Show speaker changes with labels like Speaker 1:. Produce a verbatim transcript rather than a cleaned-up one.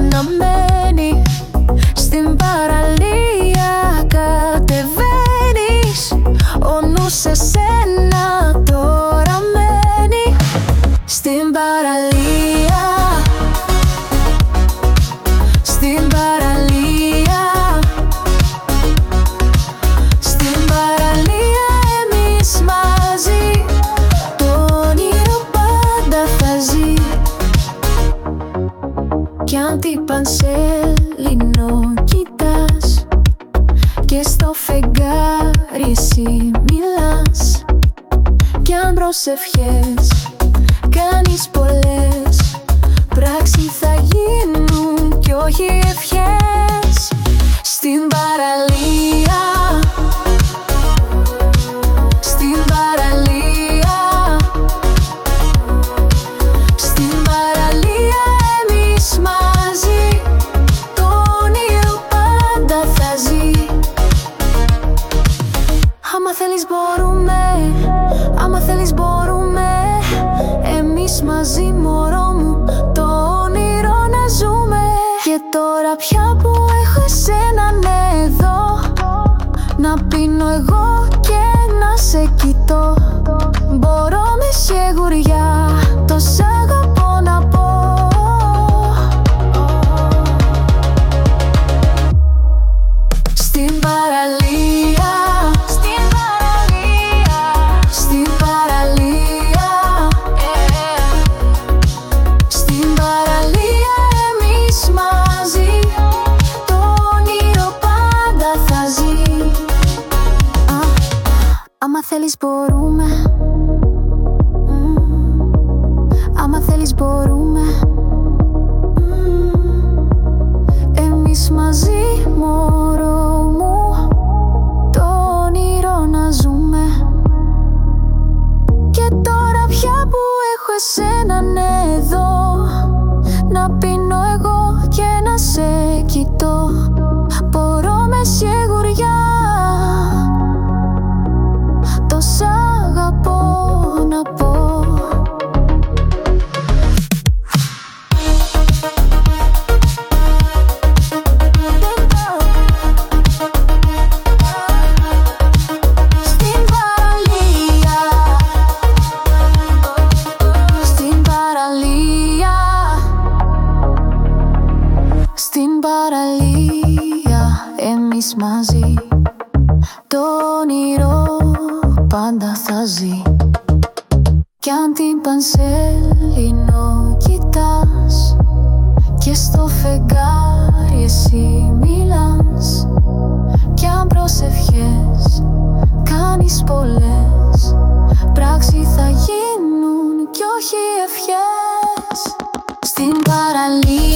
Speaker 1: αναμένει. Στην παραλία κατεβαίνεις, ο νους σε σένα τώρα μένει. Στην παραλία, στην παραλία, στην παραλία εμείς μαζί, το όνειρο πάντα θα ζει. Κι αν την Πανσέλινο κοιτάς και στο φεγγάρι εσύ μιλάς, κι αν προσευχές κάνεις πολλές, πράξη θα γίνουν κι όχι ευχές. Στην παραλία, στην παραλία, στην παραλία εμείς μαζί, το όνειρο πάντα θα ζει. Άμα θέλεις μπορούμε, άμα θέλεις μπορούμε, εμείς μαζί μωρό μου, το όνειρο να ζούμε. Και τώρα πια που έχω εσένα ναι, εδώ, να πίνω εγώ και να σε κοιτώ, μπορώ με σιγουριά το σ' αγαπώ να πω. Στην παραλία, στην παραλία, στην παραλία, yeah. Στην παραλία εμείς μαζί, το όνειρο πάντα θα ζει. Α, άμα θέλεις μπορούμε, mm. άμα θέλεις μπορούμε, mm. εμείς μαζί μωρό μου, το όνειρο να ζούμε. Και τώρα πια που έχω εσένα ναι, εδώ, να πίνω εγώ και να σε κοιτώ, μπορώ με σιγουριά το σ' αγαπώ να πω. Στην παραλία, στην παραλία, στην παραλία εμείς μαζί, το όνειρο πάντα θα ζει. Κι αν την Πανσέλινο κοιτάς και στο φεγγάρι εσύ μιλάς, κι αν προσευχές κάνεις πολλές, πράξη θα γίνουν κι όχι ευχές. Στην παραλία,